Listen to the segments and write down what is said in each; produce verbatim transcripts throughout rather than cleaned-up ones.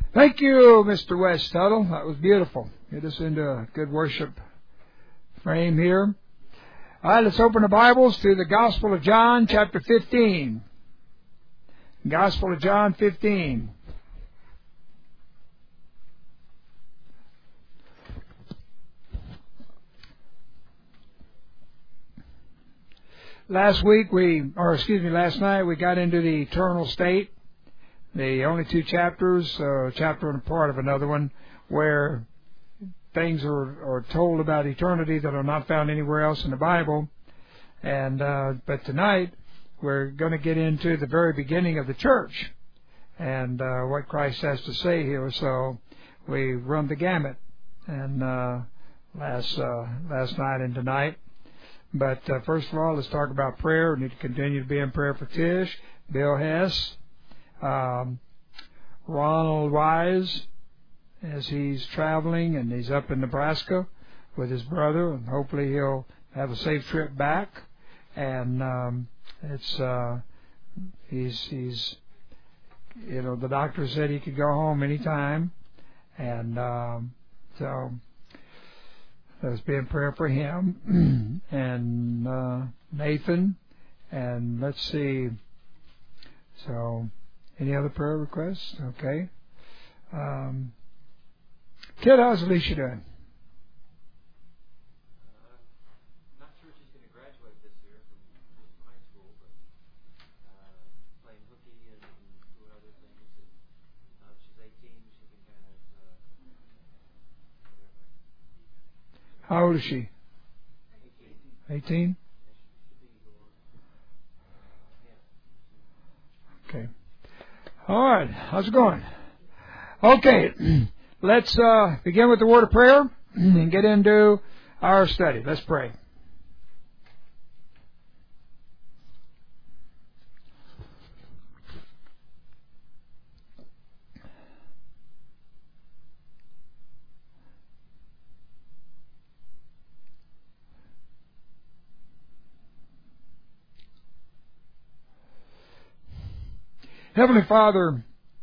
Thank you, Mister West Tuttle. That was beautiful. Get us into a good worship frame here. All right, let's open the Bibles to the Gospel of John, chapter fifteen. Gospel of John fifteen. Last week we, or excuse me, last night we got into the eternal state. The only two chapters, uh, a chapter and a part of another one, where things are, are told about eternity that are not found anywhere else in the Bible. And uh, but tonight we're going to get into the very beginning of the church and uh, what Christ has to say here. So we run the gamut, and uh, last uh, last night and tonight. But uh, first of all, let's talk about prayer. We need to continue to be in prayer for Tish, Bill Hess, um, Ronald Wise, as he's traveling and he's up in Nebraska with his brother, and hopefully he'll have a safe trip back. And um, it's uh, he's he's you know the doctor said he could go home anytime, and um, so. Let's be in prayer for him and uh, Nathan, and let's see. So, any other prayer requests? Okay. Um, Kid, how's Alicia doing? Uh, not sure she's going to graduate this year from, from high school, but uh, playing hooky and, and doing other things. And now that she's eighteen, she can kind of uh, whatever. How old is she? eighteen? Okay. All right. How's it going? Okay. Let's uh, begin with the word of prayer and get into our study. Let's pray. Heavenly Father,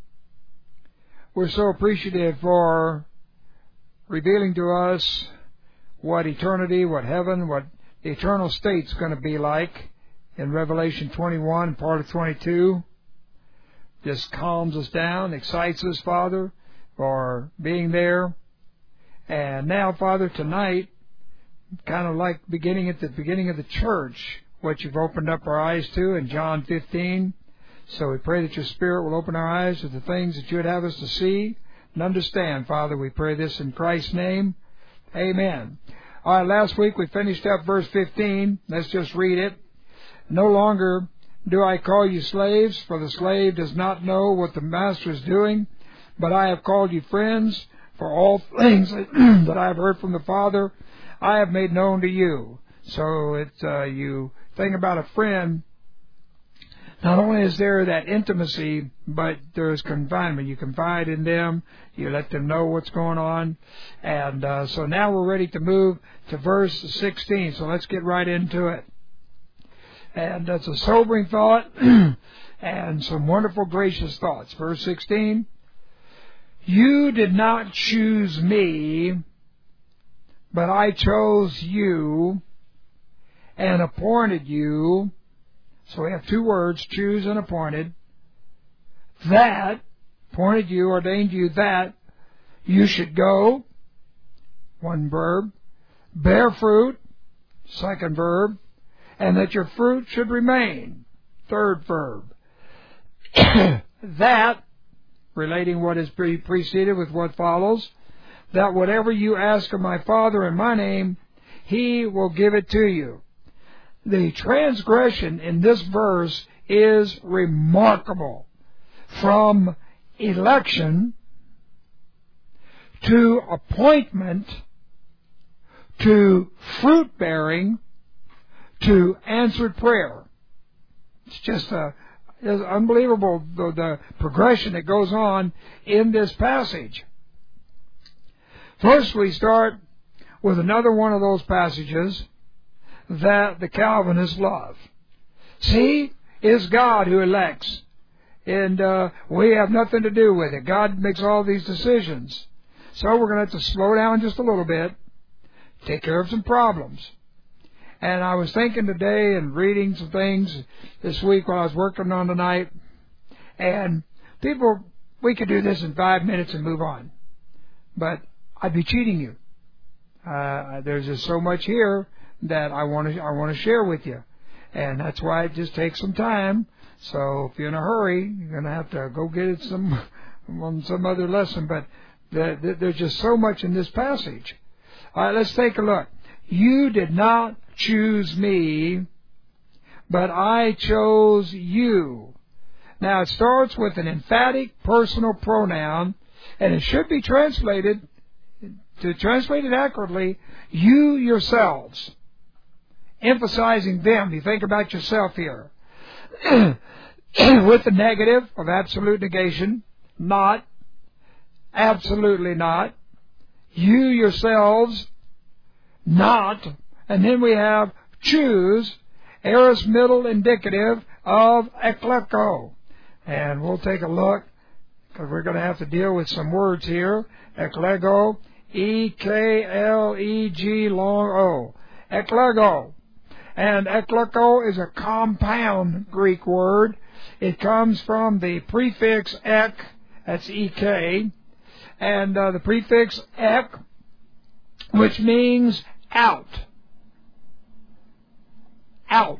we're so appreciative for revealing to us what eternity, what heaven, what the eternal state's going to be like in Revelation twenty-one, part of twenty-two. Just calms us down, excites us, Father, for being there. And now, Father, tonight, kind of like beginning at the beginning of the church, what you've opened up our eyes to in John fifteen. So we pray that your Spirit will open our eyes to the things that you would have us to see and understand. Father, we pray this in Christ's name. Amen. All right, last week we finished up verse fifteen. Let's just read it. No longer do I call you slaves, for the slave does not know what the master is doing, but I have called you friends, for all things that I have heard from the Father I have made known to you. So it's uh, you think about a friend. Not only is there that intimacy, but there's confinement. You confide in them. You let them know what's going on. And uh, so now we're ready to move to verse sixteen. So let's get right into it. And that's a sobering thought and some wonderful, gracious thoughts. Verse sixteen. You did not choose me, but I chose you and appointed you. So we have two words, choose and appointed. That, appointed you, ordained you that you should go, one verb, bear fruit, second verb, and that your fruit should remain, third verb. That, relating what is pre- preceded with what follows, that whatever you ask of my Father in my name, He will give it to you. The transgression in this verse is remarkable. From election to appointment to fruit bearing to answered prayer. It's just a, it's unbelievable the, the progression that goes on in this passage. First, we start with another one of those passages that the Calvinists love. See, it's God who elects. and uh, we have nothing to do with it. God makes all these decisions. So we're going to have to slow down just a little bit, take care of some problems. And I was thinking today and reading some things this week while I was working on tonight, and people, we could do this in five minutes and move on. But I'd be cheating you. Uh, there's just so much here that I want to I want to share with you. And that's why it just takes some time. So if you're in a hurry, you're going to have to go get it some on some other lesson. But the, the, there's just so much in this passage. All right, let's take a look. You did not choose me, but I chose you. Now it starts with an emphatic personal pronoun, and it should be translated, to translate it accurately, you yourselves. Emphasizing them. You think about yourself here. With the negative of absolute negation. Not. Absolutely not. You yourselves. Not. And then we have choose. Aorist middle indicative of ekleko. And we'll take a look, because we're going to have to deal with some words here. Eklego. E K L E G long O. Eklego. And ekleko is a compound Greek word. It comes from the prefix ek, that's E K, and uh, the prefix ek, which means out. Out.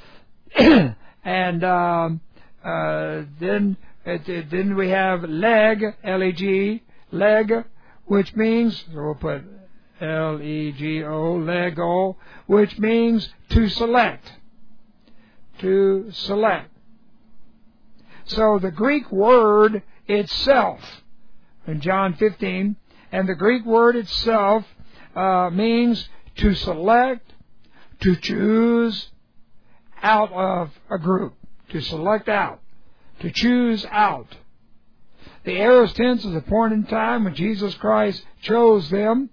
and um, uh, then it, it, then we have leg, L E G, leg, which means, so we'll put L E G O, lego, which means to select. To select. So the Greek word itself, in John fifteen, and the Greek word itself uh, means to select, to choose out of a group, to select out, to choose out. The aorist tense is a point in time when Jesus Christ chose them.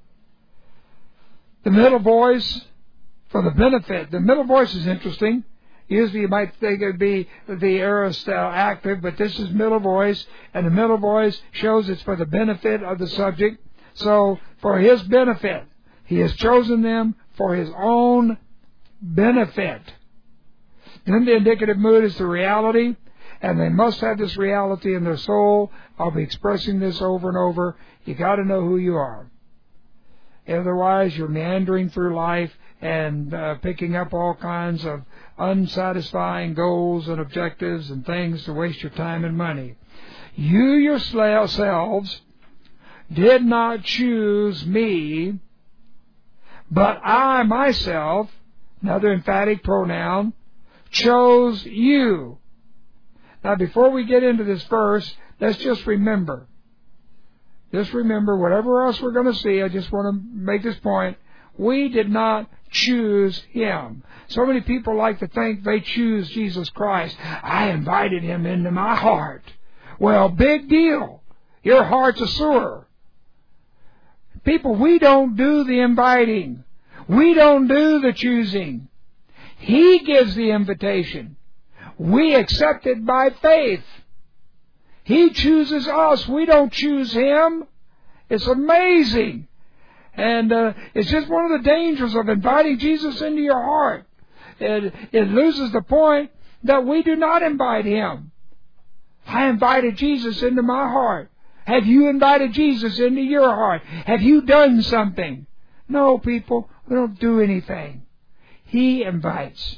The middle voice, for the benefit. The middle voice is interesting. Usually you might think it would be the aorist uh, active, but this is middle voice, and the middle voice shows it's for the benefit of the subject. So, for his benefit, he has chosen them for his own benefit. Then the indicative mood is the reality, and they must have this reality in their soul. I'll be expressing this over and over. You got to know who you are. Otherwise, you're meandering through life and uh, picking up all kinds of unsatisfying goals and objectives and things to waste your time and money. You yourselves did not choose me, but I myself, another emphatic pronoun, chose you. Now, before we get into this verse, let's just remember. Just remember, whatever else we're going to see, I just want to make this point. We did not choose him. So many people like to think they choose Jesus Christ. I invited him into my heart. Well, big deal. Your heart's a sewer. People, we don't do the inviting. We don't do the choosing. He gives the invitation. We accept it by faith. He chooses us. We don't choose him. It's amazing. And uh, it's just one of the dangers of inviting Jesus into your heart. It, it loses the point that we do not invite him. I invited Jesus into my heart. Have you invited Jesus into your heart? Have you done something? No, people, we don't do anything. He invites.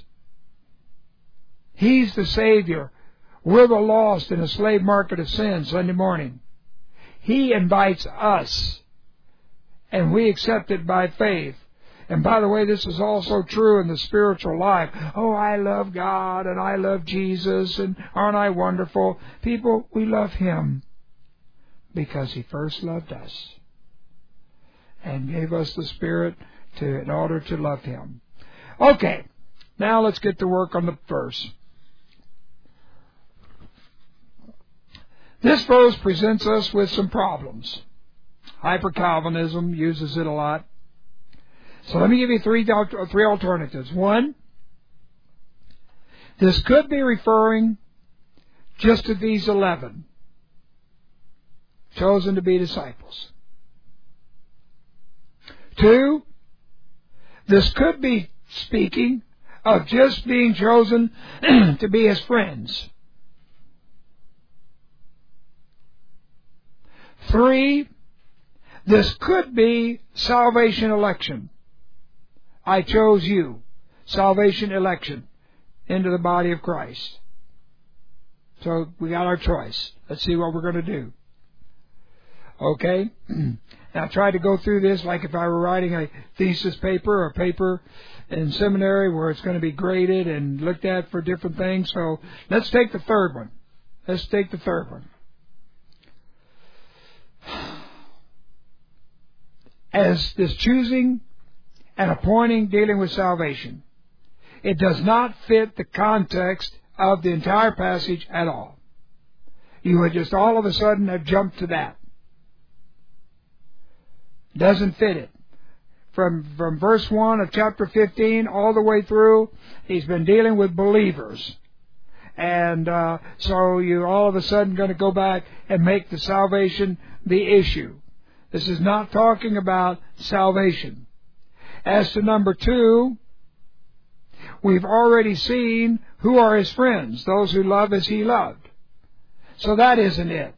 He's the Savior. We're the lost in a slave market of sin Sunday morning. He invites us, and we accept it by faith. And by the way, this is also true in the spiritual life. Oh, I love God, and I love Jesus, and aren't I wonderful? People, we love him because he first loved us and gave us the Spirit to, in order to love him. Okay, now let's get to work on the verse. This verse presents us with some problems. Hyper-Calvinism uses it a lot. So let me give you three, three alternatives. One, this could be referring just to these eleven chosen to be disciples. Two, this could be speaking of just being chosen to be his friends. Three, this could be salvation election. I chose you. Salvation election into the body of Christ. So we got our choice. Let's see what we're going to do. Okay? Now I tried to go through this like if I were writing a thesis paper or a paper in seminary where it's going to be graded and looked at for different things. So let's take the third one. Let's take the third one. As this choosing and appointing dealing with salvation, it does not fit the context of the entire passage at all. You would just all of a sudden have jumped to that. Doesn't fit it. From from verse one of chapter fifteen all the way through, he's been dealing with believers. And uh, so you're all of a sudden going to go back and make the salvation the issue. This is not talking about salvation. As to number two, we've already seen who are his friends, those who love as he loved. So that isn't it.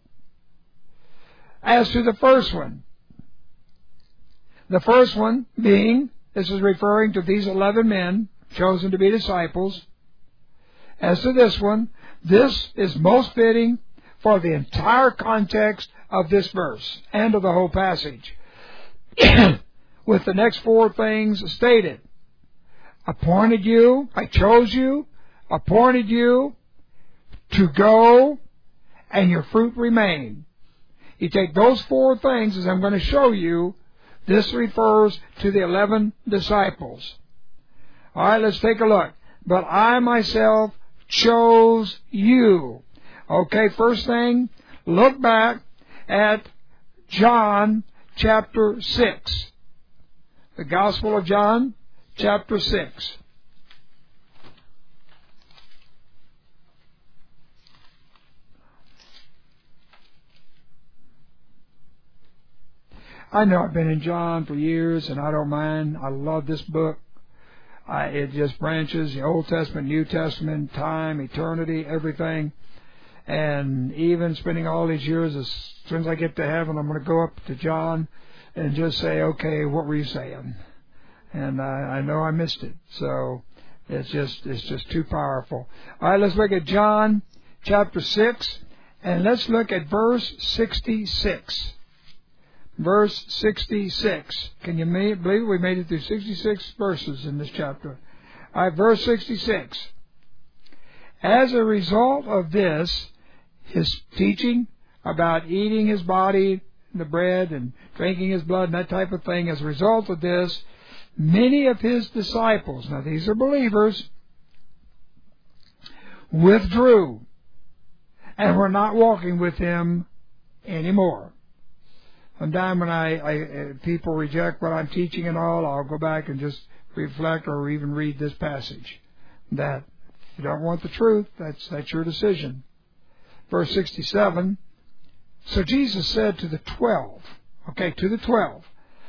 As to the first one, the first one being, this is referring to these eleven men chosen to be disciples. As to this one, this is most fitting for the entire context of this verse and of the whole passage. With the next four things stated. Appointed you, I chose you, appointed you to go, and your fruit remain. You take those four things, as I'm going to show you, this refers to the eleven disciples. All right, let's take a look. But I myself chose you. Okay, first thing, look back at John chapter six. The Gospel of John chapter six. I know I've been in John for years, and I don't mind. I love this book. I, it just branches the Old Testament, New Testament, time, eternity, everything. And even spending all these years, as soon as I get to heaven, I'm going to go up to John and just say, okay, what were you saying? And I, I know I missed it. So it's just it's just too powerful. All right, let's look at John chapter six, and let's look at verse sixty-six. Verse sixty-six. Can you believe we made it through sixty-six verses in this chapter? All right, verse sixty-six. As a result of this, his teaching about eating his body, the bread, and drinking his blood, and that type of thing, as a result of this, many of his disciples, now these are believers, withdrew and were not walking with him anymore. One time when I, I people reject what I'm teaching and all, I'll go back and just reflect or even read this passage. That if you don't want the truth, that's that's your decision. Verse sixty-seven. So Jesus said to the twelve, okay, to the twelve,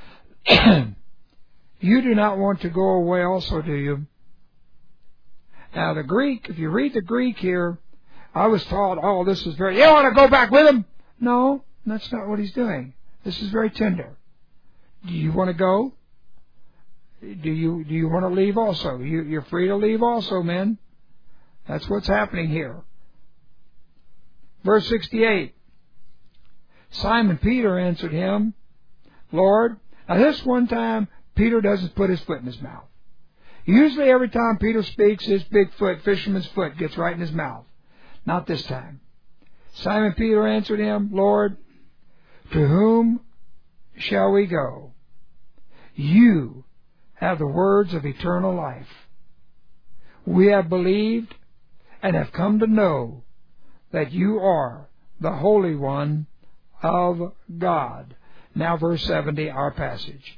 you do not want to go away also, do you? Now the Greek, if you read the Greek here, I was taught, oh, this is very, you want to go back with him? No, that's not what he's doing. This is very tender. Do you want to go? Do you do you want to leave also? You, you're free to leave also, men. That's what's happening here. Verse sixty-eight. Simon Peter answered him, Lord. Now this one time, Peter doesn't put his foot in his mouth. Usually every time Peter speaks, his big foot, fisherman's foot, gets right in his mouth. Not this time. Simon Peter answered him, Lord, to whom shall we go? You have the words of eternal life. We have believed and have come to know that you are the Holy One of God. Now verse seventy, our passage.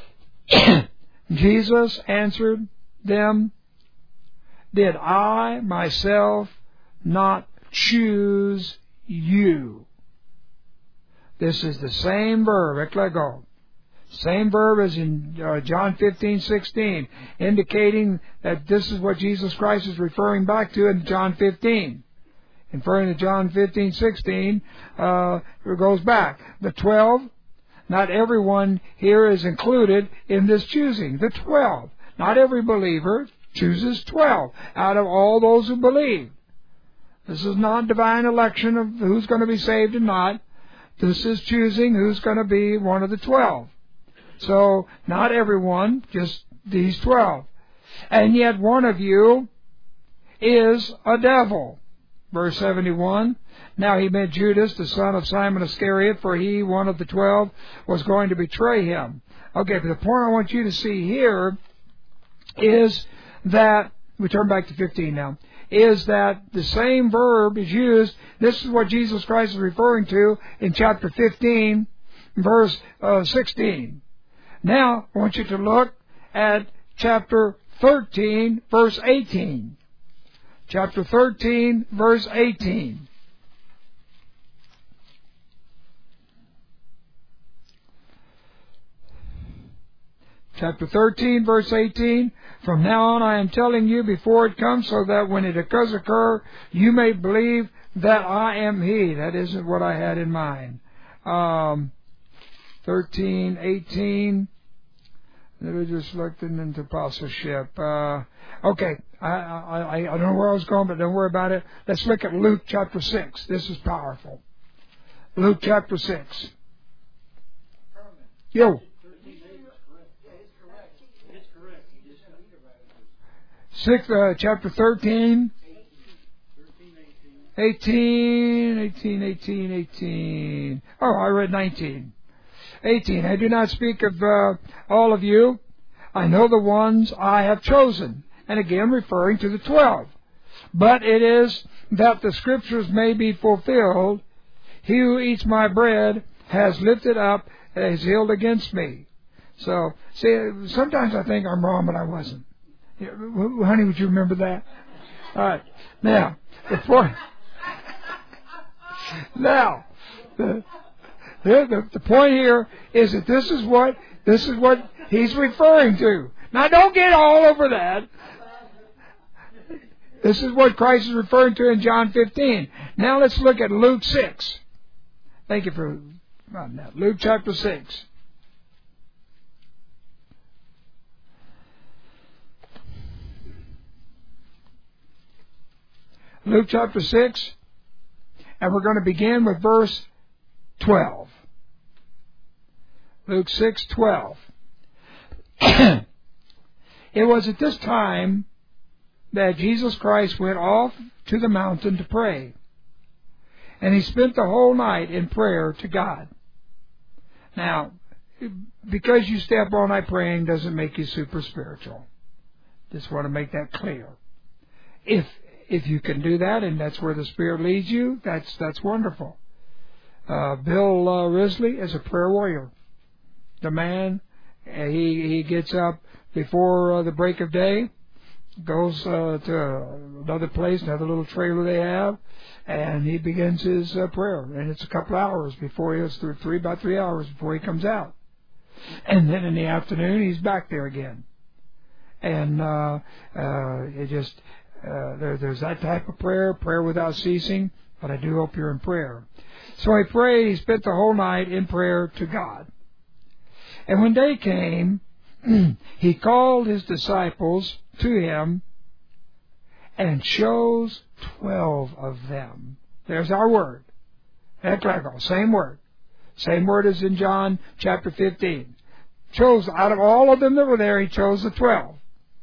Jesus answered them, did I myself not choose you. This is the same verb, eklego. Same verb as in uh, John fifteen sixteen, indicating that this is what Jesus Christ is referring back to in John fifteen. Referring to John fifteen sixteen, uh, it goes back. The twelve, not everyone here is included in this choosing. The twelve. Not every believer chooses twelve out of all those who believe. This is not divine election of who's going to be saved and not. This is choosing who's going to be one of the twelve. So, not everyone, just these twelve. And yet one of you is a devil. Verse seventy-one, now he meant Judas, the son of Simon Iscariot, for he, one of the twelve, was going to betray him. Okay, but the point I want you to see here is that, we turn back to fifteen now, is that the same verb is used. This is what Jesus Christ is referring to in chapter fifteen, verse uh, sixteen. Now, I want you to look at chapter thirteen, verse eighteen. Chapter thirteen, verse eighteen. Chapter thirteen, verse eighteen. From now on I am telling you before it comes, so that when it does occur, you may believe that I am He. That isn't what I had in mind. Um, thirteen, eighteen. Religious selected into apostleship. Uh, okay, I, I, I don't know where I was going, but don't worry about it. Let's look at Luke chapter six. This is powerful. Luke chapter six. Yo. Six, uh, chapter thirteen. eighteen, eighteen, eighteen, eighteen. Oh, I read nineteen. eighteen. I do not speak of uh, all of you. I know the ones I have chosen. And again, referring to the twelve. But it is that the Scriptures may be fulfilled. He who eats my bread has lifted up his heel against me. So, see, sometimes I think I'm wrong, but I wasn't. Honey, would you remember that? All right. Now, the point. Now, the, the the point here is that this is what this is what he's referring to. Now, don't get all over that. This is what Christ is referring to in John fifteen. Now, let's look at Luke six. Thank you for that. Luke chapter six. Luke chapter six, and we're going to begin with verse twelve. Luke six, twelve. It was at this time that Jesus Christ went off to the mountain to pray, and he spent the whole night in prayer to God. Now, because you stay up all night praying doesn't make you super spiritual. Just want to make that clear. If If you can do that, and that's where the Spirit leads you, that's that's wonderful. Uh, Bill uh, Risley is a prayer warrior. The man, uh, he he gets up before uh, the break of day, goes uh, to another place, another little trailer they have, and he begins his uh, prayer. And it's a couple hours before he goes through three about three hours before he comes out. And then in the afternoon, he's back there again. And uh, uh, it just. Uh, there, there's that type of prayer, prayer without ceasing, but I do hope you're in prayer. So he prayed, he spent the whole night in prayer to God. And when day came, he called his disciples to him and chose twelve of them. There's our word. Eklego, same word. Same word as in John chapter fifteen. Chose, out of all of them that were there, he chose the twelve.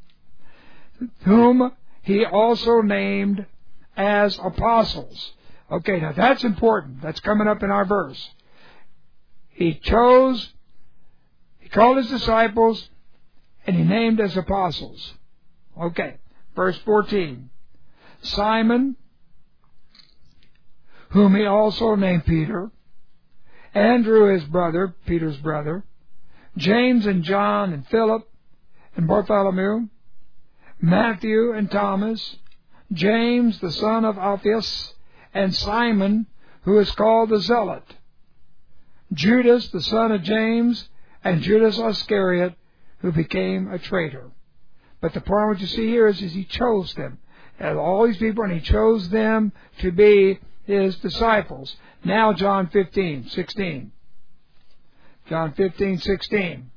Whom he also named as apostles. Okay, now that's important. That's coming up in our verse. He chose, he called his disciples, and he named as apostles. Okay, verse fourteen. Simon, whom he also named Peter, Andrew his brother, Peter's brother, James and John and Philip and Bartholomew, Matthew and Thomas, James the son of Alphaeus, and Simon, who is called the Zealot, Judas, the son of James, and Judas Iscariot, who became a traitor. But the point what you see here is, is he chose them. And all these people, and he chose them to be his disciples. Now John fifteen, sixteen. John fifteen, sixteen.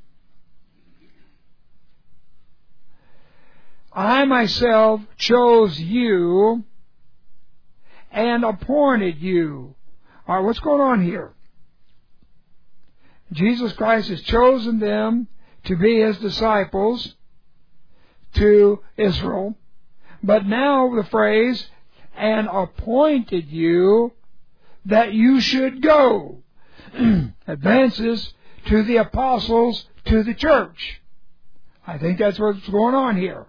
I myself chose you and appointed you. All right, what's going on here? Jesus Christ has chosen them to be his disciples to Israel. But now the phrase, and appointed you that you should go, advances to the apostles, to the church. I think that's what's going on here.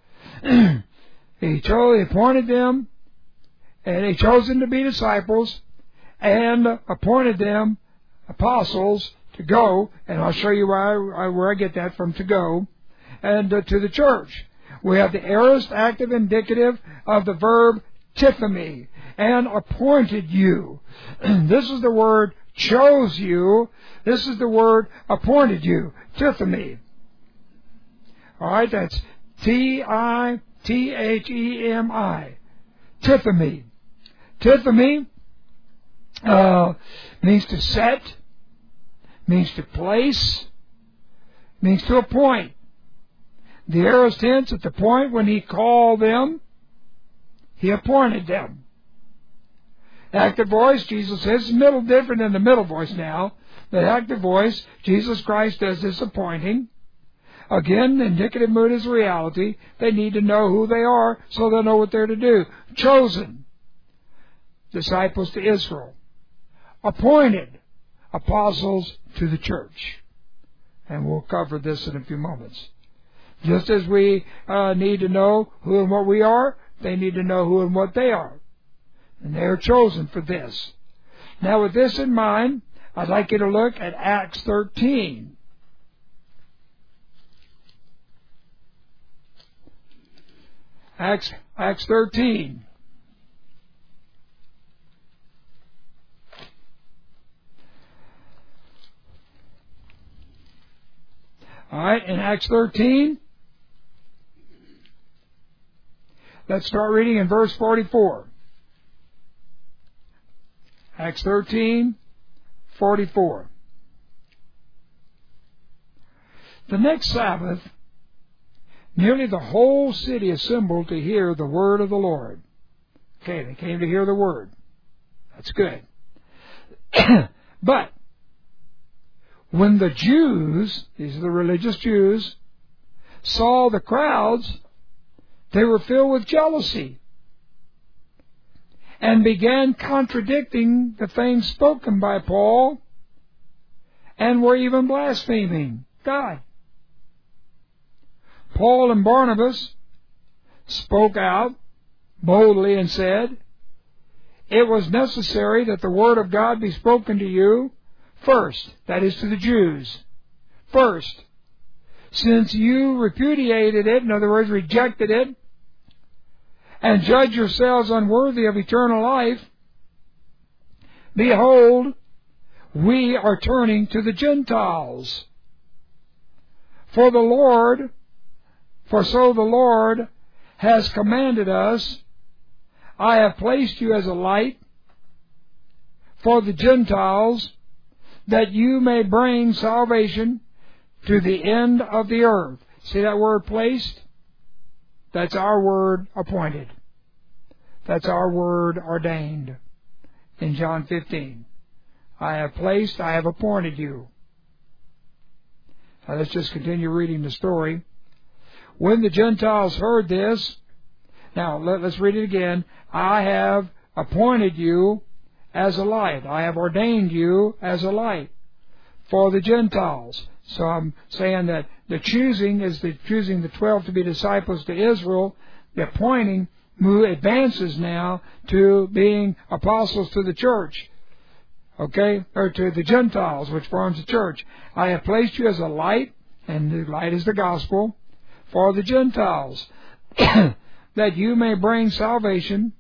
He chose, he appointed them, and he chose them to be disciples, and appointed them apostles to go, and I'll show you where I, where I get that from, to go, and uh, to the church. We have the aorist active indicative of the verb tithemi, and appointed you. This is the word chose you. This is the word appointed you, tithemi. All right, that's T I T H E M I, tithemi. Tithemi uh, means to set, means to place, means to appoint. The aorist tense at the point when he called them, he appointed them. Active voice, Jesus says, is a little different than the middle voice now. The active voice, Jesus Christ does this appointing. Again, the indicative mood is reality. They need to know who they are so they'll know what they're to do. Chosen, disciples to Israel. Appointed, apostles to the church. And we'll cover this in a few moments. Just as we uh, need to know who and what we are, they need to know who and what they are. And they are chosen for this. Now with this in mind, I'd like you to look at Acts thirteen. Acts, Acts thirteen. All right, in Acts thirteen, let's start reading in verse forty-four. Acts thirteen, forty-four. The next Sabbath, nearly the whole city assembled to hear the word of the Lord. Okay, they came to hear the word. That's good. But when the Jews, these are the religious Jews, saw the crowds, they were filled with jealousy and began contradicting the things spoken by Paul and were even blaspheming God. Paul and Barnabas spoke out boldly and said, "It was necessary that the word of God be spoken to you first," that is to the Jews, first, "since you repudiated it," in other words, rejected it, "and judge yourselves unworthy of eternal life. Behold, we are turning to the Gentiles. For the Lord, for so the Lord has commanded us, I have placed you as a light for the Gentiles, that you may bring salvation to the end of the earth." See that word placed? That's our word appointed. That's our word ordained. In John fifteen. I have placed, I have appointed you. Now let's just continue reading the story. When the Gentiles heard this, now let, let's read it again. I have appointed you as a light. I have ordained you as a light for the Gentiles. So I'm saying that the choosing is the choosing the twelve to be disciples to Israel. The appointing move advances now to being apostles to the church. Okay? Or to the Gentiles, which forms the church. I have placed you as a light, and the light is the gospel, for the Gentiles, that you may bring salvation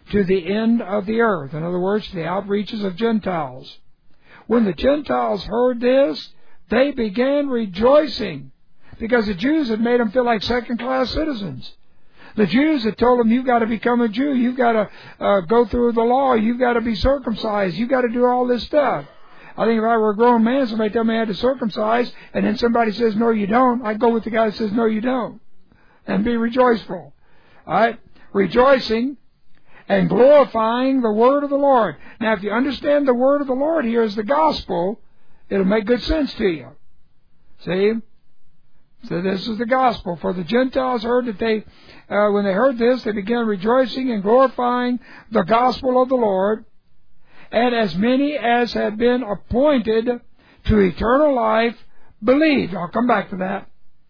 to the end of the earth. In other words, to the outreaches of Gentiles. When the Gentiles heard this, they began rejoicing, because the Jews had made them feel like second-class citizens. The Jews had told them, you've got to become a Jew, you've got to uh, go through the law, you've got to be circumcised, you've got to do all this stuff. I think if I were a grown man, somebody tell me I had to circumcise, and then somebody says, no, you don't, I'd go with the guy that says, no, you don't, and be rejoiceful. All right? Rejoicing and glorifying the word of the Lord. Now, if you understand the word of the Lord here as the gospel, it'll make good sense to you. See? So this is the gospel. For the Gentiles heard that they, uh, when they heard this, they began rejoicing and glorifying the gospel of the Lord. And as many as had been appointed to eternal life believed. I'll come back to that.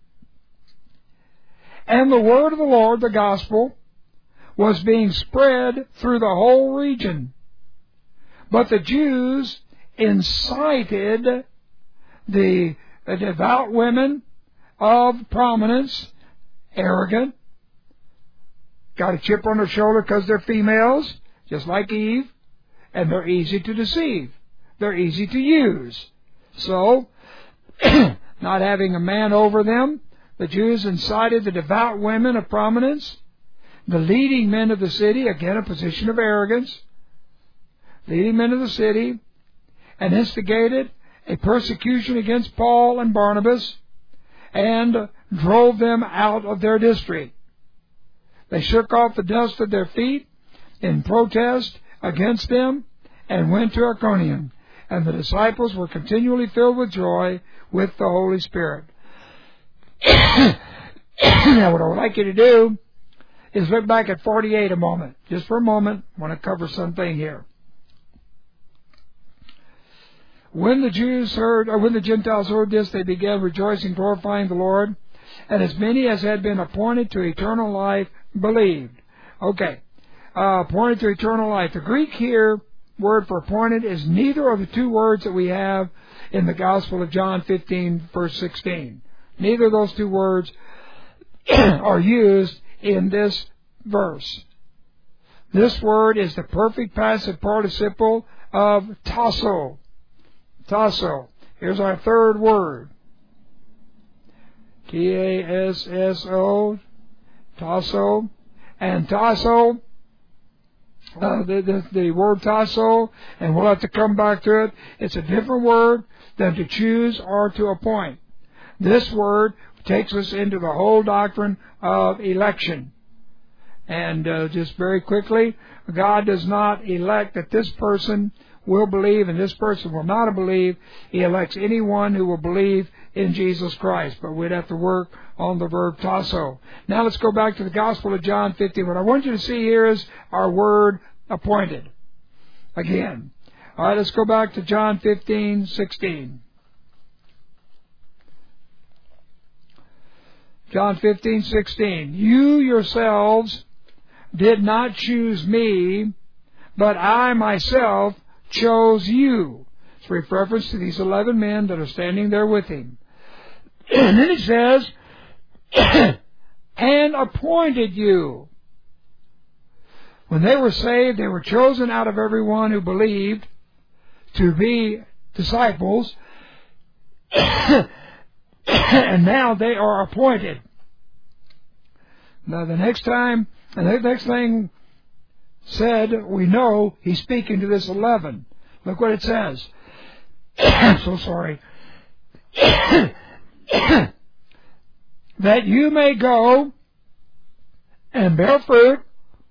And the word of the Lord, the gospel, was being spread through the whole region. But the Jews incited the, the devout women of prominence, arrogant, got a chip on their shoulder because they're females, just like Eve, and they're easy to deceive. They're easy to use. So, not having a man over them, the Jews incited the devout women of prominence, the leading men of the city, again a position of arrogance, leading men of the city, and instigated a persecution against Paul and Barnabas, and drove them out of their district. They shook off the dust of their feet in protest against them, and went to Iconium. And the disciples were continually filled with joy with the Holy Spirit. Now, what I would like you to do is look back at forty-eight a moment. Just for a moment, I want to cover something here. When the Jews heard, or when the Gentiles heard this, they began rejoicing, glorifying the Lord, and as many as had been appointed to eternal life believed. Okay, uh, appointed to eternal life. The Greek here word for appointed is neither of the two words that we have in the Gospel of John fifteen, verse sixteen. Neither of those two words are used in this verse. This word is the perfect passive participle of tasso. Tasso. Here's our third word. T A S S O. Tasso. And tasso, uh, the, the, the word tasso, and we'll have to come back to it, it's a different word than to choose or to appoint. This word takes us into the whole doctrine of election. And uh, just very quickly, God does not elect that this person will believe and this person will not believe. He elects anyone who will believe in Jesus Christ. But we'd have to work on the verb tasso. Now let's go back to the Gospel of John fifteen. What I want you to see here is our word appointed. Again. All right, let's go back to John fifteen sixteen. John fifteen sixteen. You yourselves did not choose me, but I myself chose you. It's a reference to these eleven men that are standing there with him. And then he says, and appointed you. When they were saved, they were chosen out of everyone who believed to be disciples. And now they are appointed. Now the next time, and the next thing said, we know he's speaking to this eleven. Look what it says. I'm so sorry. That you may go and bear fruit,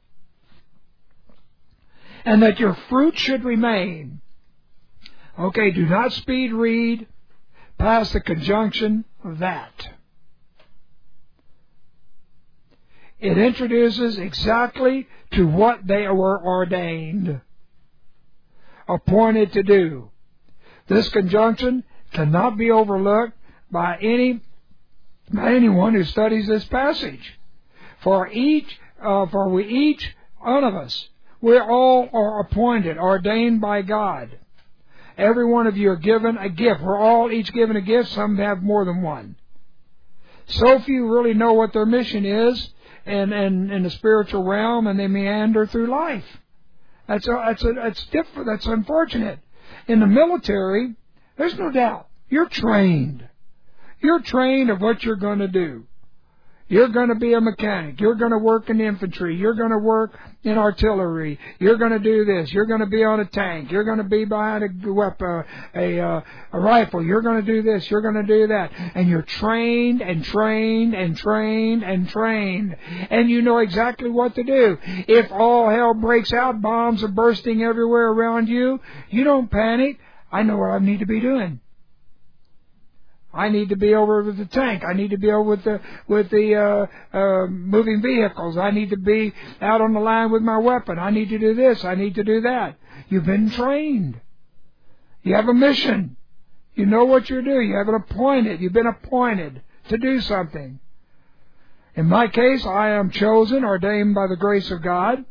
and that your fruit should remain. Okay, do not speed read past the conjunction of that. It introduces exactly to what they were ordained, appointed to do. This conjunction cannot be overlooked by any by anyone who studies this passage. For each, uh, for we each one of us, we all are appointed, ordained by God. Every one of you are given a gift. We're all each given a gift. Some have more than one. So few really know what their mission is, in, in, in the spiritual realm, and they meander through life. That's a, that's a, that's different. That's unfortunate. In the military, there's no doubt. You're trained. You're trained of what you're going to do. You're going to be a mechanic. You're going to work in infantry. You're going to work in artillery. You're going to do this. You're going to be on a tank. You're going to be behind a weapon, a, a, a rifle. You're going to do this. You're going to do that. And you're trained and trained and trained and trained. And you know exactly what to do. If all hell breaks out, bombs are bursting everywhere around you, you don't panic. I know what I need to be doing. I need to be over with the tank. I need to be over with the with the uh, uh, moving vehicles. I need to be out on the line with my weapon. I need to do this. I need to do that. You've been trained. You have a mission. You know what you're doing. You have an appointed. You've been appointed to do something. In my case, I am chosen, ordained by the grace of God,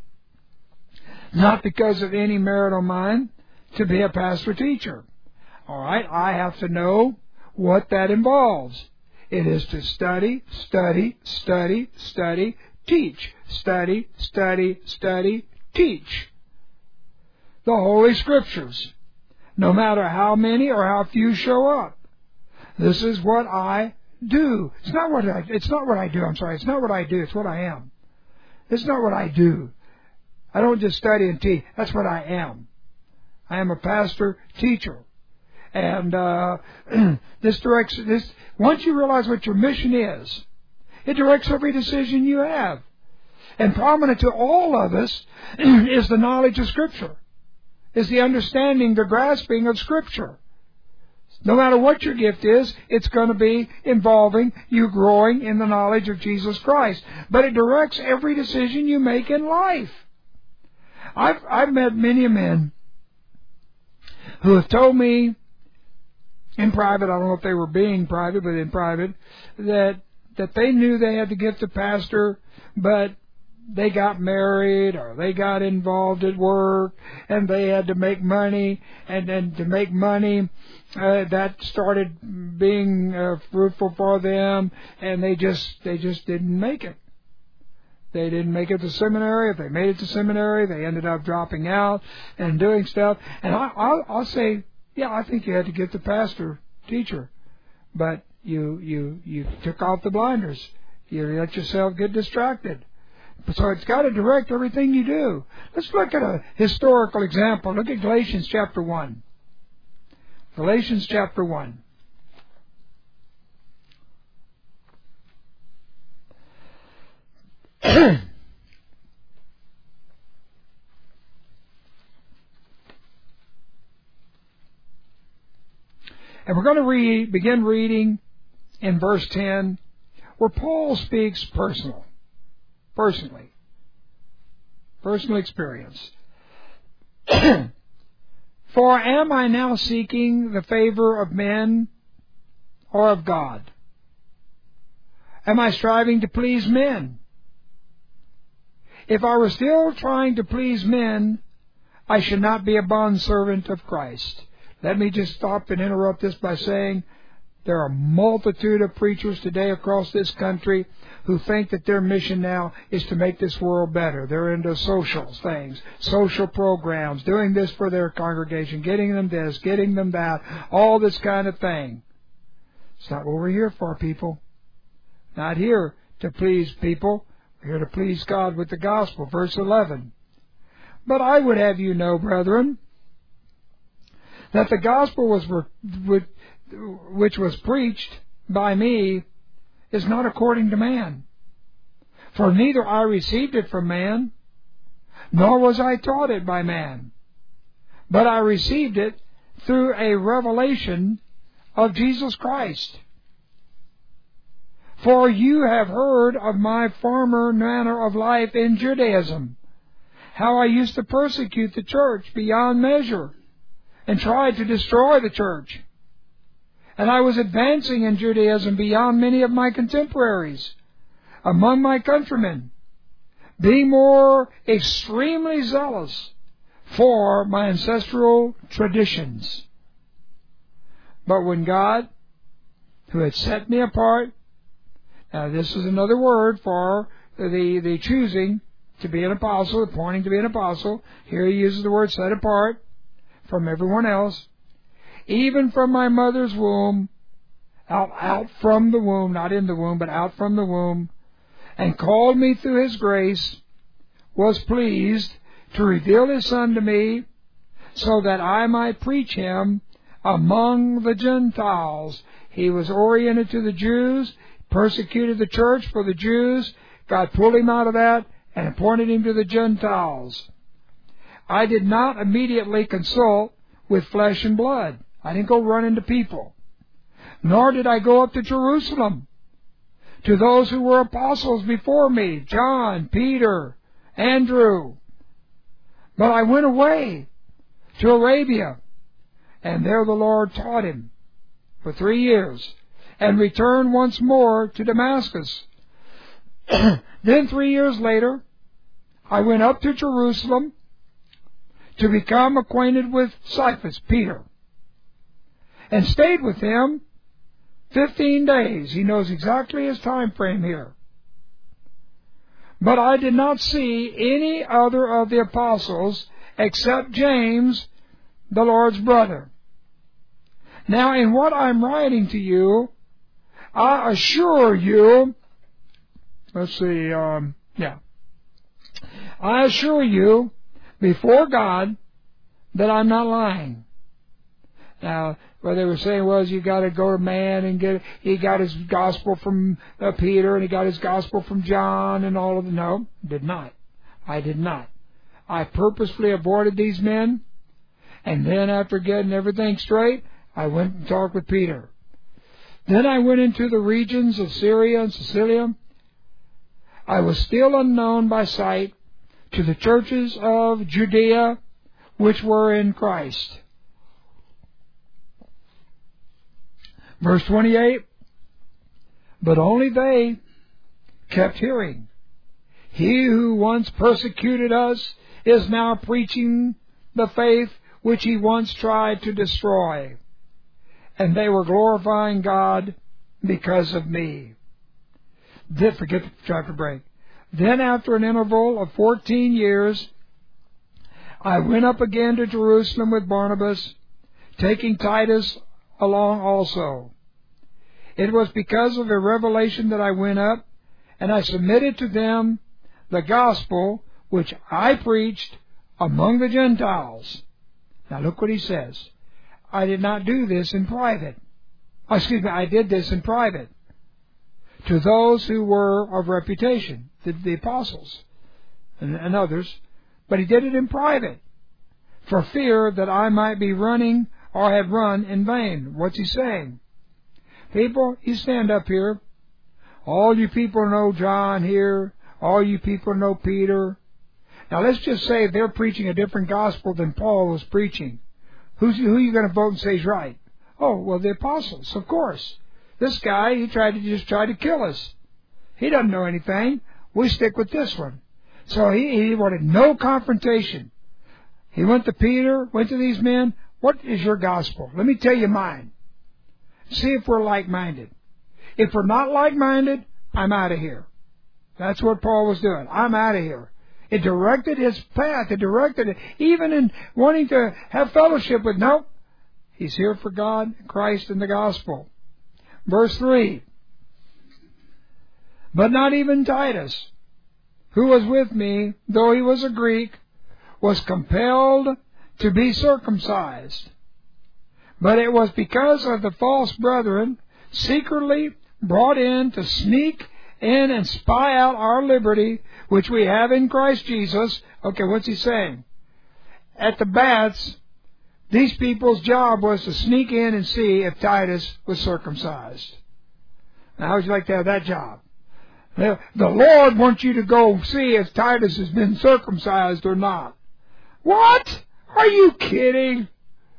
not because of any merit of mine, to be a pastor teacher. All right, I have to know what that involves. It is to study, study, study, study, teach. Study, study, study, teach. The Holy Scriptures. No matter how many or how few show up. This is what I do. It's not what I, it's not what I do, I'm sorry. It's not what I do, it's what I am. It's not what I do. I don't just study and teach. That's what I am. I am a pastor, teacher. And uh, this directs this. Once you realize what your mission is, it directs every decision you have. And prominent to all of us is the knowledge of Scripture, is the understanding, the grasping of Scripture. No matter what your gift is, it's going to be involving you growing in the knowledge of Jesus Christ. But it directs every decision you make in life. I've I've met many men who have told me, in private, I don't know if they were being private, but in private, that that they knew they had the gift of pastor, but they got married or they got involved at work and they had to make money, and then to make money, uh, that started being uh, fruitful for them, and they just they just didn't make it. They didn't make it to seminary. If they made it to seminary, they ended up dropping out and doing stuff. And I, I'll, I'll say, yeah, I think you had to get the pastor, teacher, but you you you took off the blinders. You let yourself get distracted. So it's got to direct everything you do. Let's look at a historical example. Look at Galatians chapter one. Galatians chapter one. And we're going to read, begin reading in verse ten, where Paul speaks personal, personally, personal experience. For am I now seeking the favor of men or of God? Am I striving to please men? If I were still trying to please men, I should not be a bondservant of Christ. Let me just stop and interrupt this by saying there are a multitude of preachers today across this country who think that their mission now is to make this world better. They're into social things, social programs, doing this for their congregation, getting them this, getting them that, all this kind of thing. It's not what we're here for, people. Not here to please people. We're here to please God with the gospel. Verse eleven. But I would have you know, brethren, that the gospel was which was preached by me is not according to man. For neither I received it from man, nor was I taught it by man, but I received it through a revelation of Jesus Christ. For you have heard of my former manner of life in Judaism, how I used to persecute the church beyond measure, and tried to destroy the church. And I was advancing in Judaism beyond many of my contemporaries among my countrymen, being more extremely zealous for my ancestral traditions. But when God, who had set me apart, now this is another word for the, the choosing to be an apostle, appointing to be an apostle. Here he uses the word set apart from everyone else. Even from my mother's womb, out, out from the womb, not in the womb, but out from the womb, and called me through His grace, was pleased to reveal His Son to me, so that I might preach Him among the Gentiles. He was oriented to the Jews, persecuted the church for the Jews. God pulled Him out of that and appointed Him to the Gentiles. I did not immediately consult with flesh and blood. I didn't go running to people. Nor did I go up to Jerusalem to those who were apostles before me, John, Peter, Andrew. But I went away to Arabia, and there the Lord taught him for three years, and returned once more to Damascus. Then three years later, I went up to Jerusalem to become acquainted with Cephas, Peter, and stayed with him fifteen days. He knows exactly his time frame here. But I did not see any other of the apostles except James, the Lord's brother. Now, in what I'm writing to you, I assure you, let's see, um, yeah, I assure you before God that I'm not lying. Now, what they were saying was, you got to go to man and get, he got his gospel from uh, Peter, and he got his gospel from John, and all of the, no, did not. I did not. I purposefully avoided these men, and then after getting everything straight, I went and talked with Peter. Then I went into the regions of Syria and Cilicia. I was still unknown by sight to the churches of Judea which were in Christ. Verse twenty-eight, but only they kept hearing. He who once persecuted us is now preaching the faith which he once tried to destroy. And they were glorifying God because of me. Then, forget the chapter break. Then after an interval of fourteen years, I went up again to Jerusalem with Barnabas, taking Titus along also. It was because of a revelation that I went up, and I submitted to them the gospel which I preached among the Gentiles. Now look what he says. I did not do this in private. Oh, excuse me, I did this in private. To those who were of reputation, the, the apostles and, and others. But he did it in private, for fear that I might be running or have run in vain. What's he saying? People, you stand up here. All you people know John here. All you people know Peter. Now let's just say they're preaching a different gospel than Paul was preaching. Who's, who are you going to vote and say is right? Oh, well, the apostles, of course. This guy, he tried to just try to kill us. He doesn't know anything. We stick with this one. So he, he wanted no confrontation. He went to Peter, went to these men. What is your gospel? Let me tell you mine. See if we're like-minded. If we're not like-minded, I'm out of here. That's what Paul was doing. I'm out of here. It directed his path. It directed it. Even in wanting to have fellowship with, no. He's here for God, Christ, and the gospel. Verse three. But not even Titus, who was with me, though he was a Greek, was compelled to be circumcised. But it was because of the false brethren secretly brought in to sneak in and spy out our liberty, which we have in Christ Jesus. Okay, what's he saying? At the baths, these people's job was to sneak in and see if Titus was circumcised. Now, how would you like to have that job? The Lord wants you to go see if Titus has been circumcised or not. What? Are you kidding?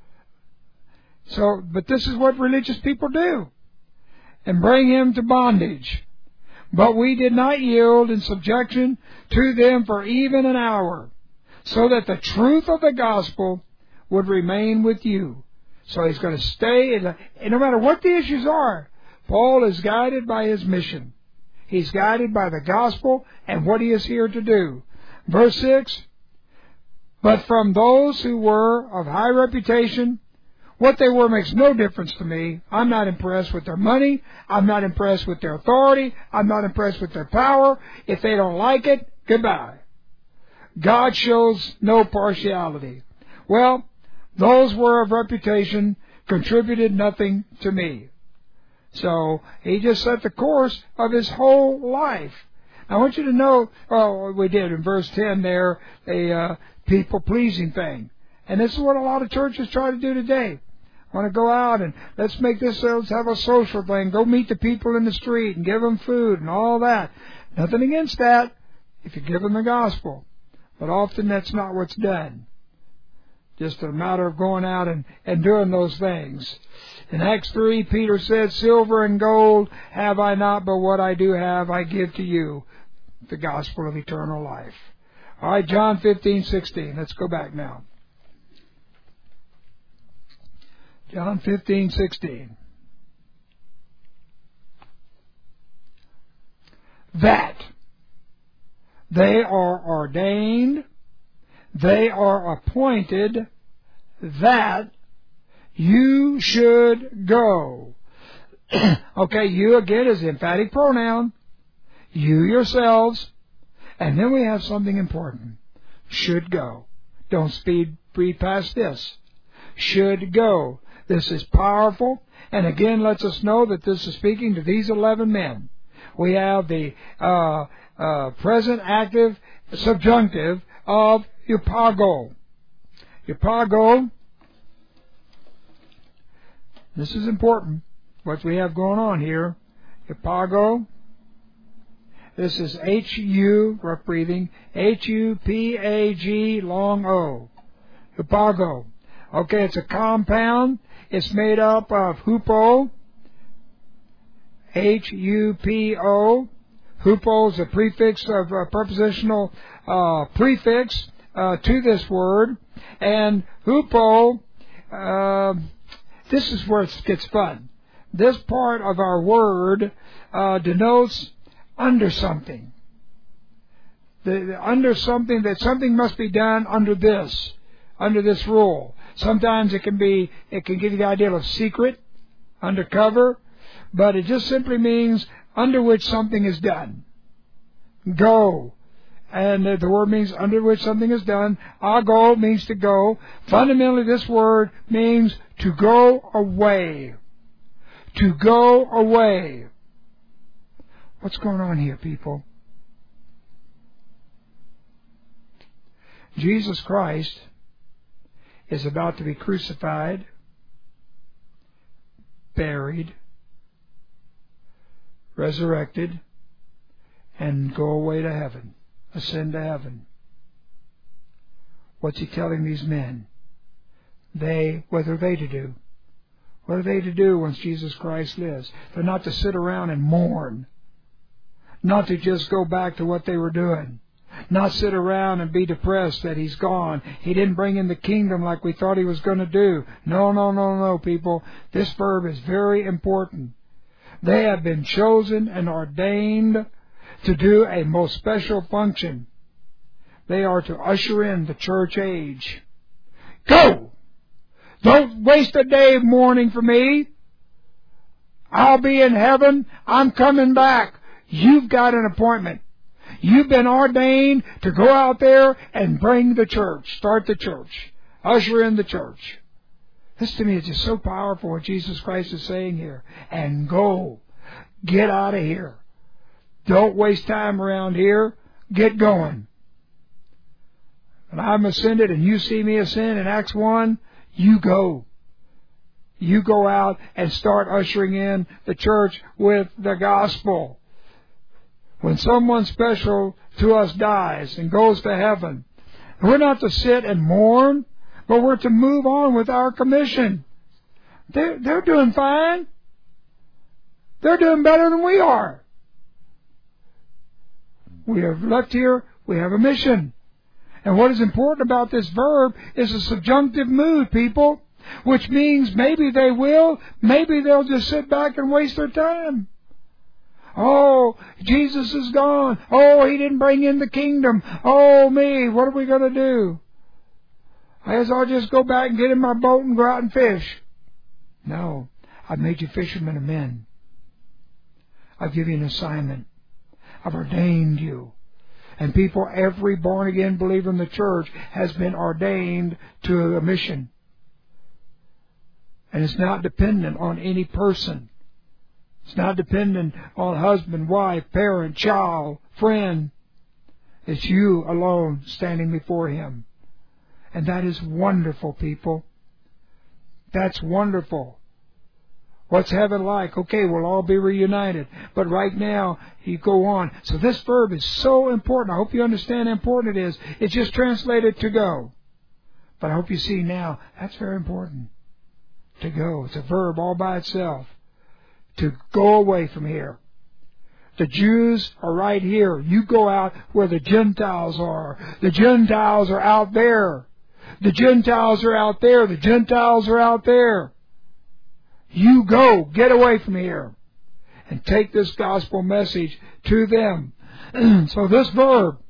So, but this is what religious people do. And bring him to bondage. But we did not yield in subjection to them for even an hour, so that the truth of the gospel would remain with you. So he's going to stay, in the, and no matter what the issues are, Paul is guided by his mission. He's guided by the gospel and what he is here to do. Verse six, but from those who were of high reputation, what they were makes no difference to me. I'm not impressed with their money. I'm not impressed with their authority. I'm not impressed with their power. If they don't like it, goodbye. God shows no partiality. Well, those were of reputation contributed nothing to me. So he just set the course of his whole life. I want you to know, oh, we did in verse ten there, a uh, people-pleasing thing. And this is what a lot of churches try to do today. Want to go out and let's make this, uh, let's have a social thing. Go meet the people in the street and give them food and all that. Nothing against that if you give them the gospel. But often that's not what's done. Just a matter of going out and, and doing those things. In Acts three, Peter said, silver and gold have I not, but what I do have I give to you, the gospel of eternal life. All right, John fifteen sixteen. Let's go back now. John fifteen sixteen. That they are ordained, they are appointed, that you should go. Okay, you again is the emphatic pronoun. You yourselves. And then we have something important. Should go. Don't speed read past this. Should go. This is powerful. And again lets us know that this is speaking to these eleven men. We have the uh, uh, present active subjunctive of eupago. Eupago. This is important, what we have going on here. Eupago. This is H U, rough breathing, H U P A G, long O. Eupago. Okay, it's a compound. It's made up of hupo, H U P O. Hupo is a prefix of a prepositional uh, prefix uh, to this word. And hupo, uh, this is where it gets fun. This part of our word uh, denotes under something. The, the under something, that something must be done under this, under this rule. Sometimes it can be, it can give you the idea of secret, undercover, but it just simply means under which something is done. Go. And uh, the word means under which something is done. Ago means to go. Fundamentally, this word means to go away. To go away. What's going on here, people? Jesus Christ is about to be crucified, buried, resurrected, and go away to heaven, ascend to heaven. What's he telling these men? They, what are they to do? What are they to do once Jesus Christ lives? They're not to sit around and mourn. Not to just go back to what they were doing. Not sit around and be depressed that he's gone. He didn't bring in the kingdom like we thought he was going to do. No, no, no, no, people. This verb is very important. They have been chosen and ordained to do a most special function. They are to usher in the church age. Go! Don't waste a day of mourning for me. I'll be in heaven. I'm coming back. You've got an appointment. You've been ordained to go out there and bring the church. Start the church. Usher in the church. This to me is just so powerful what Jesus Christ is saying here. And go. Get out of here. Don't waste time around here. Get going. When I'm ascended and you see me ascend in Acts one, you go. You go out and start ushering in the church with the gospel. When someone special to us dies and goes to heaven, we're not to sit and mourn, but we're to move on with our commission. They're, they're doing fine. They're doing better than we are. We have left here, we have a mission. And what is important about this verb is a subjunctive mood, people, which means maybe they will, maybe they'll just sit back and waste their time. Oh, Jesus is gone. Oh, He didn't bring in the kingdom. Oh, me, what are we going to do? I guess I'll just go back and get in my boat and go out and fish. No, I've made you fishermen of men. I've given you an assignment. I've ordained you. And people, every born-again believer in the church has been ordained to a mission. And it's not dependent on any person. It's not dependent on husband, wife, parent, child, friend. It's you alone standing before Him. And that is wonderful, people. That's wonderful. What's heaven like? Okay, we'll all be reunited. But right now, you go on. So this verb is so important. I hope you understand how important it is. It's just translated to go. But I hope you see now, that's very important. To go. It's a verb all by itself. To go away from here. The Jews are right here. You go out where the Gentiles are. The Gentiles are out there. The Gentiles are out there. The Gentiles are out there. You go. Get away from here. And take this gospel message to them. So this verb,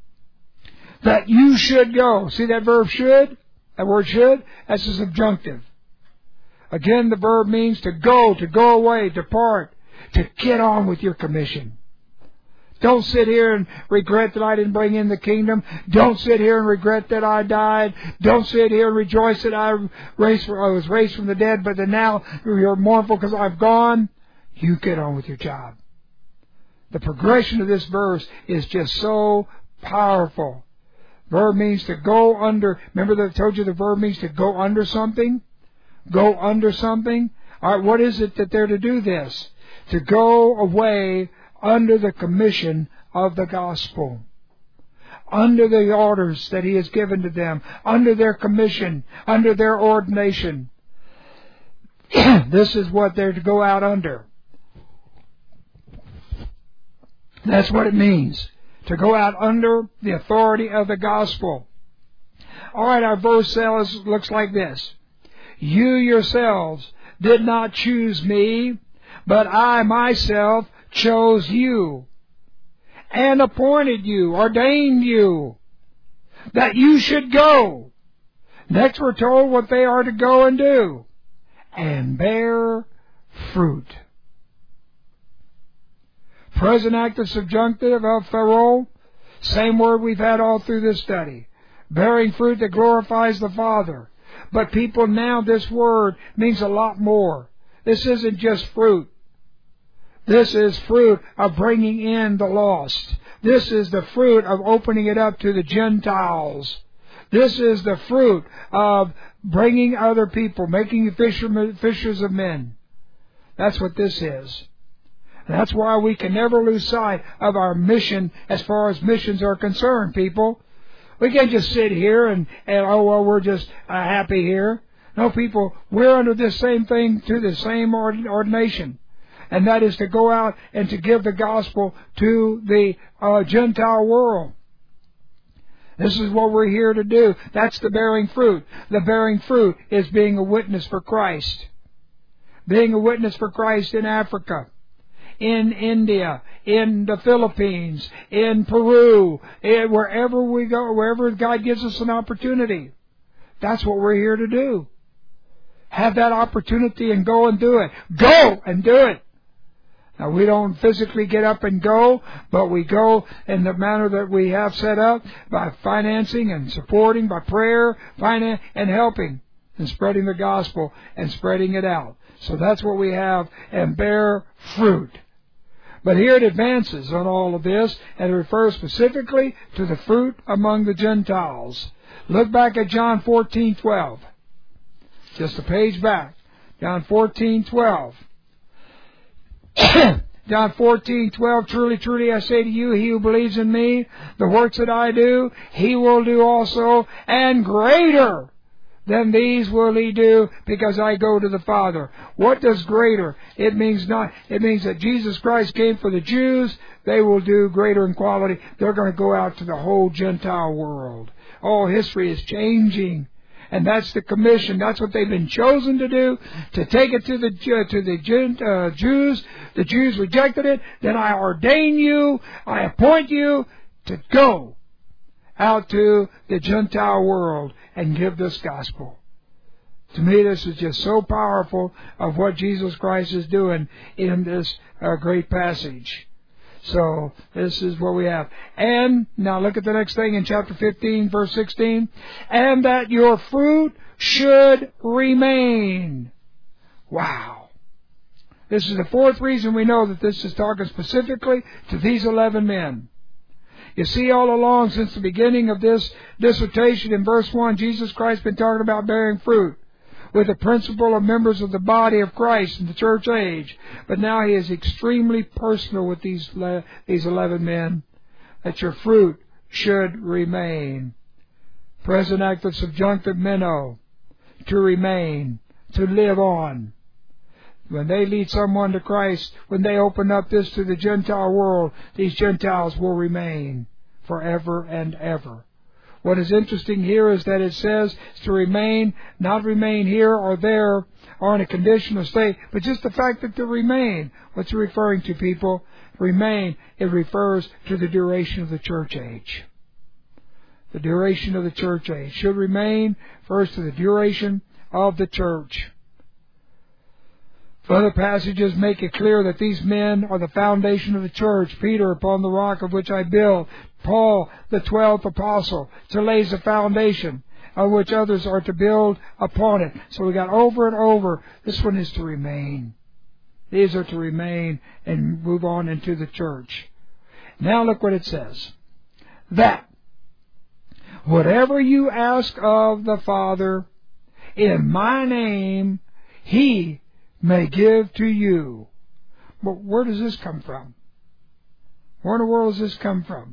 that you should go. See that verb should? That word should? That's a subjunctive. Again, the verb means to go, to go away, depart, to get on with your commission. Don't sit here and regret that I didn't bring in the kingdom. Don't sit here and regret that I died. Don't sit here and rejoice that I, raised, I was raised from the dead, but then now you're mournful because I've gone. You get on with your job. The progression of this verse is just so powerful. Verb means to go under. Remember that I told you the verb means to go under something? Go under something? All right, what is it that they're to do this? To go away under the commission of the gospel. Under the orders that He has given to them. Under their commission. Under their ordination. This is what they're to go out under. That's what it means. To go out under the authority of the gospel. All right, our verse looks like this. You yourselves did not choose me, but I myself chose you and appointed you, ordained you, that you should go. Next we're told what they are to go and do. And bear fruit. Present active subjunctive of pharo. Same word we've had all through this study. Bearing fruit that glorifies the Father. But people, now this word means a lot more. This isn't just fruit. This is fruit of bringing in the lost. This is the fruit of opening it up to the Gentiles. This is the fruit of bringing other people, making fishermen, fishers of men. That's what this is. That's why we can never lose sight of our mission as far as missions are concerned, people. We can't just sit here and, and oh, well, we're just uh, happy here. No, people, we're under this same thing to the same ordination. And that is to go out and to give the gospel to the uh, Gentile world. This is what we're here to do. That's the bearing fruit. The bearing fruit is being a witness for Christ. Being a witness for Christ in Africa, in India, in the Philippines, in Peru, in wherever we go, wherever God gives us an opportunity. That's what we're here to do. Have that opportunity and go and do it. Go and do it. Now, we don't physically get up and go, but we go in the manner that we have set up by financing and supporting, by prayer, finance, and helping, and spreading the gospel and spreading it out. So that's what we have, and bear fruit. But here it advances on all of this, and it refers specifically to the fruit among the Gentiles. Look back at John fourteen twelve. Just a page back. John fourteen twelve. John fourteen twelve. Truly, truly, I say to you, he who believes in me, the works that I do, he will do also, and greater than these will he do, because I go to the Father. What does greater? It means not. It means that Jesus Christ came for the Jews. They will do greater in quality. They're going to go out to the whole Gentile world. All history is changing. And that's the commission. That's what they've been chosen to do, to take it to the to the uh, Jews. The Jews rejected it. Then I ordain you, I appoint you to go out to the Gentile world and give this gospel. To me, this is just so powerful of what Jesus Christ is doing in this uh, great passage. So, this is what we have. And, now look at the next thing in chapter fifteen, verse sixteen. And that your fruit should remain. Wow. This is the fourth reason we know that this is talking specifically to these eleven men. You see, all along since the beginning of this dissertation in verse one, Jesus Christ has been talking about bearing fruit with the principle of members of the body of Christ in the church age. But now he is extremely personal with these these eleven men, that your fruit should remain. Present active subjunctive meno, to remain, to live on. When they lead someone to Christ, when they open up this to the Gentile world, these Gentiles will remain forever and ever. What is interesting here is that it says to remain, not remain here or there or in a conditional state, but just the fact that to remain. What's it referring to, people? Remain, it refers to the duration of the church age. The duration of the church age. Should remain refers to the duration of the church. Other passages make it clear that these men are the foundation of the church. Peter, upon the rock of which I build. Paul, the twelfth apostle, to lay the foundation on which others are to build upon it. So we got over and over. This one is to remain. These are to remain and move on into the church. Now look what it says. That whatever you ask of the Father in my name, He may give to you. But where does this come from? Where in the world does this come from?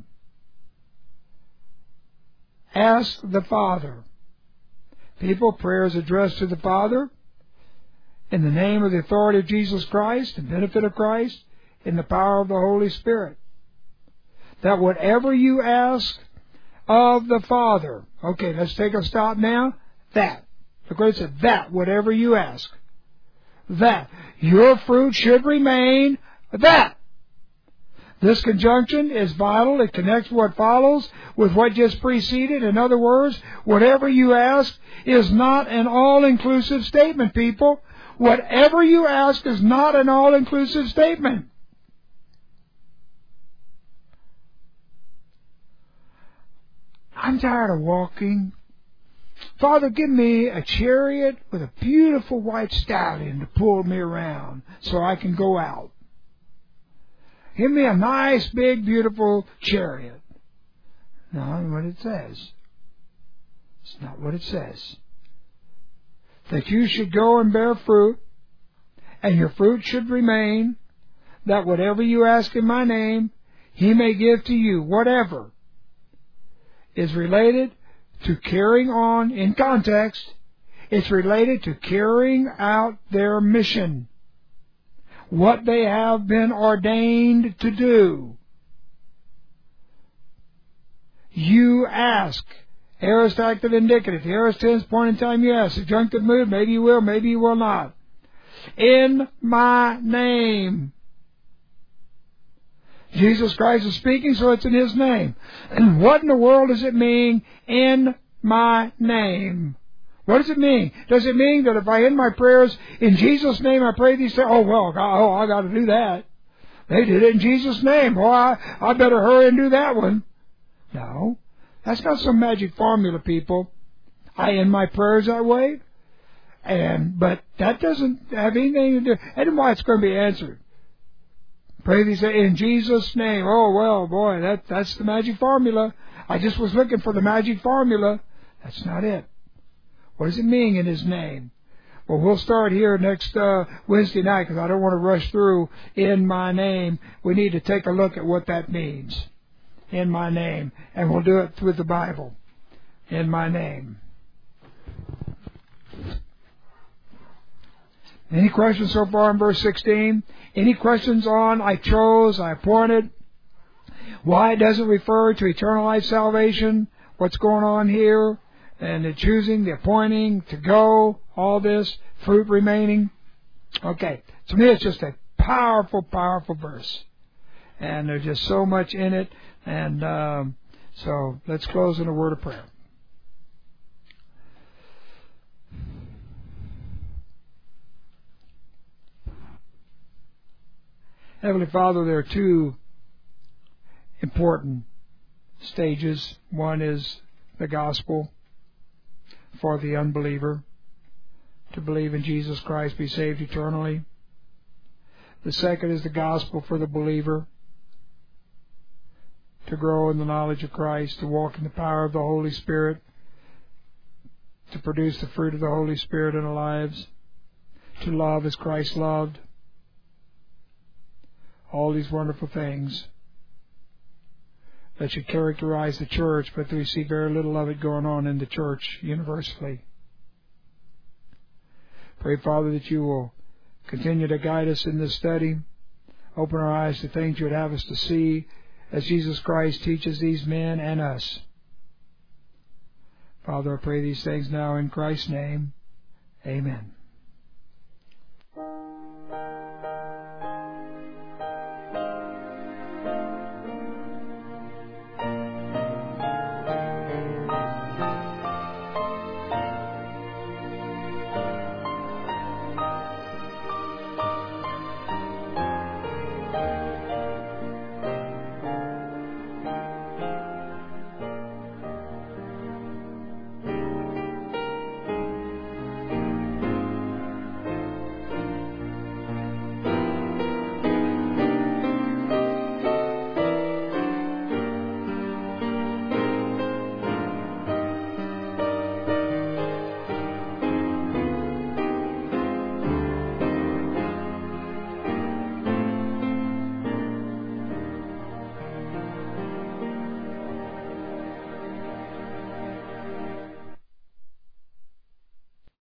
Ask the Father. People, prayer is addressed to the Father in the name of the authority of Jesus Christ, the benefit of Christ, in the power of the Holy Spirit. That whatever you ask of the Father. Okay, let's take a stop now. That. Look what it said. That, whatever you ask. That. Your fruit should remain that. This conjunction is vital. It connects what follows with what just preceded. In other words, whatever you ask is not an all-inclusive statement, people. Whatever you ask is not an all-inclusive statement. I'm tired of walking. Father, give me a chariot with a beautiful white stallion to pull me around so I can go out. Give me a nice, big, beautiful chariot. No, what it says. It's not what it says. That you should go and bear fruit, and your fruit should remain, that whatever you ask in my name, He may give to you. Whatever is related to carrying on, in context, it's related to carrying out their mission. What they have been ordained to do. You ask. Aorist active indicative. The aorist tense, point in time yes. Subjunctive mood, maybe you will, maybe you will not. In my name. Jesus Christ is speaking, so it's in His name. And what in the world does it mean, in my name? What does it mean? Does it mean that if I end my prayers in Jesus' name, I pray these things? Oh, well, oh, I got to do that. They did it in Jesus' name. Oh, I, I better hurry and do that one. No, that's not some magic formula, people. I end my prayers that way, and but that doesn't have anything to do. And why it's going to be answered. Pray these in Jesus' name. Oh, well, boy, that that's the magic formula. I just was looking for the magic formula. That's not it. What does it mean in His name? Well, we'll start here next uh, Wednesday night because I don't want to rush through in my name. We need to take a look at what that means. In my name. And we'll do it with the Bible. In my name. Any questions so far in verse sixteen? Any questions on I chose, I appointed? Why it doesn't refer to eternal life salvation? What's going on here? and the choosing, the appointing, to go, all this, fruit remaining. Okay, to me it's just a powerful, powerful verse. And there's just so much in it. And um, so let's close in a word of prayer. Heavenly Father, there are two important stages. One is the gospel for the unbeliever, to believe in Jesus Christ, be saved eternally. The second is the gospel for the believer, to grow in the knowledge of Christ, to walk in the power of the Holy Spirit, to produce the fruit of the Holy Spirit in our lives, to love as Christ loved. All these wonderful things that should characterize the church, but we see very little of it going on in the church universally. Pray, Father, that you will continue to guide us in this study. Open our eyes to things you would have us to see as Jesus Christ teaches these men and us. Father, I pray these things now in Christ's name. Amen.